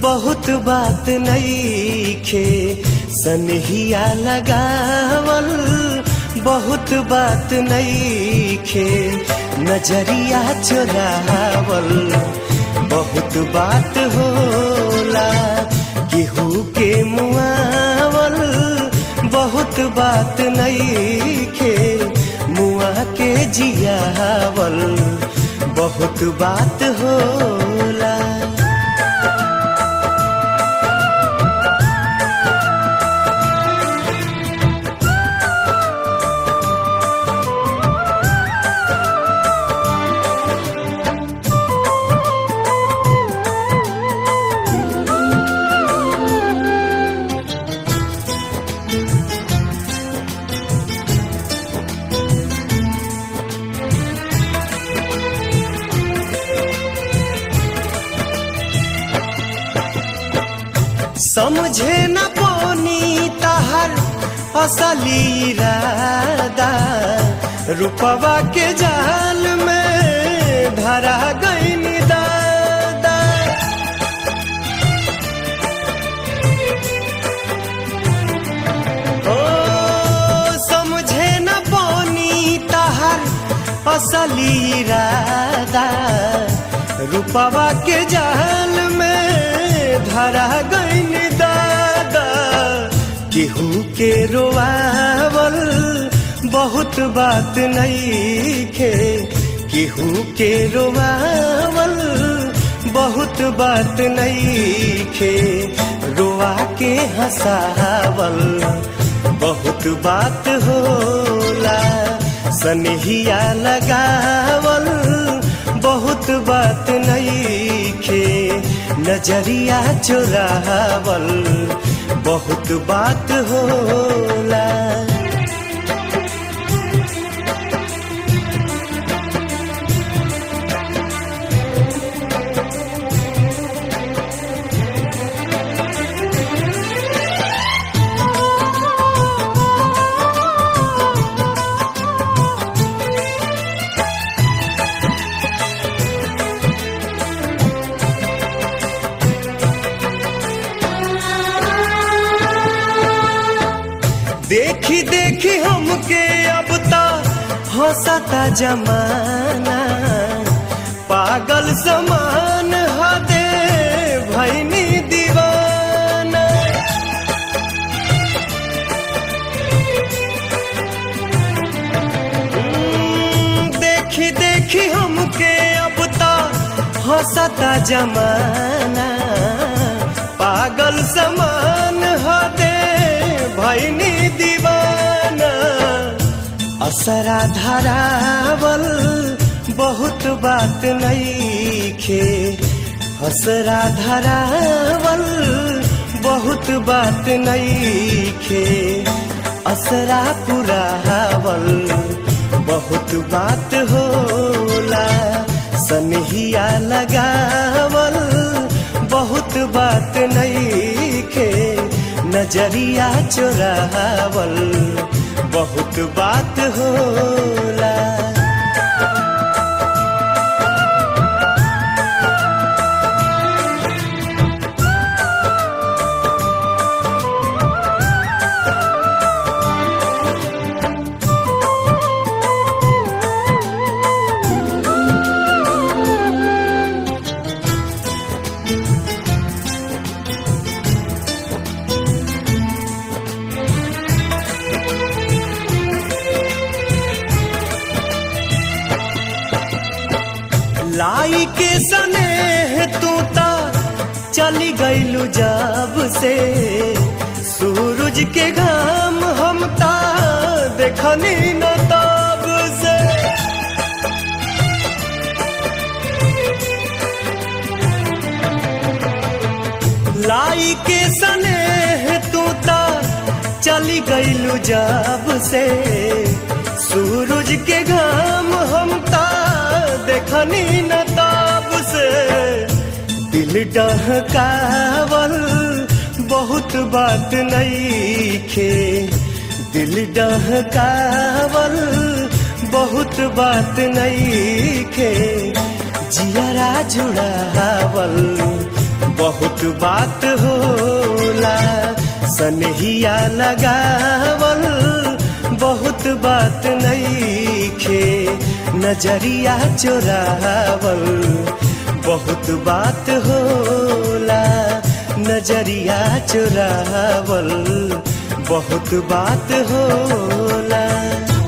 बहुत बात नईखे सनहिया लगावल बहुत बात नईखे नजरिया चुरावल बहुत बात होला केहू के मुआवल बहुत बात नईखे मुआ के जियावल बहुत बात होला। समझे न पानी तहर असली इरादा रुपवा के जाल में धरा गईन दादा। ओ समझे न पानी तहर असली इरादा रुपवा के जाल में धरा गईन दादा। केहू के रोआवल बहुत बात नईखे केहू के रोआवल बहुत बात नईखे रोआ के हंसावल बहुत बात होला सनहिया लगावल बहुत बात नईखे नजरिया चुरावल बहुत बात होला। देखी देखी हमके अब ता हंसता जमाना पागल समान हदे भैनी दीवाना। देखी देखी हमके अब ता हंसता जमाना पागल समान हदे भैनी दीवाना। असरा धरावल बहुत बात नईखे असरा धरावल बहुत बात नईखे असरा पुरावल बहुत बात होला सनहिया लगावल बहुत बात नईखे नजरिया चुरावल बहुत बात होला। लाई के सनेह तू ता चली गईलू जब से सूरज के घाम हम ता देखनी न तब से। लाई के सनेह तू ता चली गईलू जब से सूरज के घाम हम ता देखनी न ताब से। दिल डहकावल बहुत बात नईखे दिल डहकावल बहुत बात नईखे जियरा जुड़ावल बहुत बात होला, सनहिया लगावल बहुत बात नइखे, नजरिया चुरावल बहुत बात होला, नजरिया चुरावल बहुत बात होला।